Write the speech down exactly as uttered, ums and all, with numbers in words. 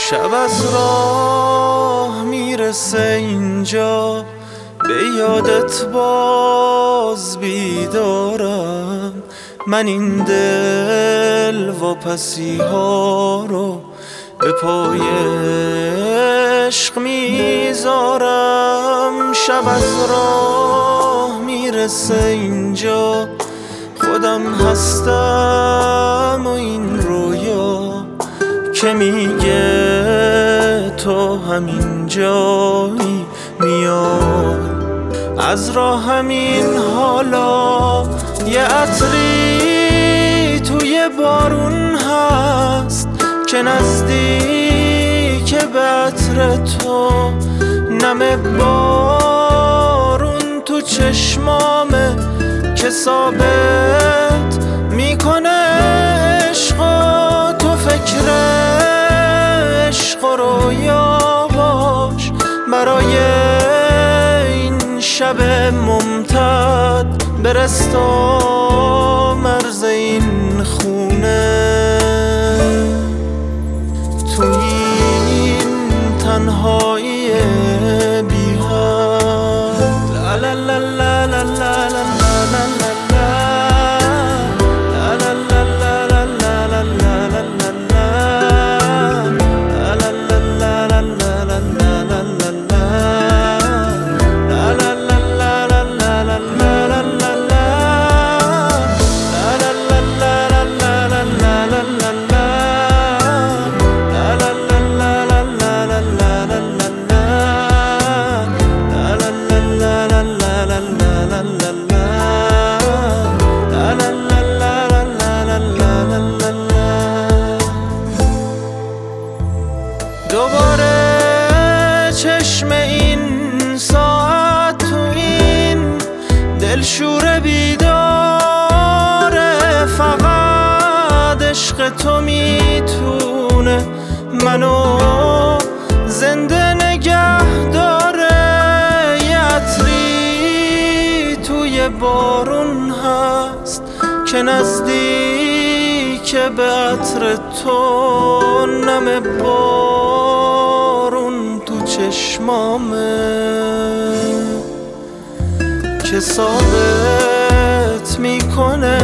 شب از راه میرسه اینجا، به یادت باز بیدارم. من این دل و پسی ها رو به پای عشق میذارم. شب از راه میرسه اینجا، خودم هستم و این رویا که میگه تو همین جایی میای. از راه همین حالا یه عطری توی بارون هست که نزدیک به عطر تو. نم بارون تو چشمامه که ثابت میکنه عشقا. تو فکر عشق و رویا باش برای این شب ممتد. برس تا مرز این خونه، تو این تنهایی بی حد. لا لا لا لا لا لا لا لا لا دوباره چشم این ساعت تو این دلشور بیداره. فقط عشق تو میتونه منو زنده نگه داره. یه عطری توی بارون هست که نزدیک به عطر تو. نم بارون تو چشمامه که ثابت میکنه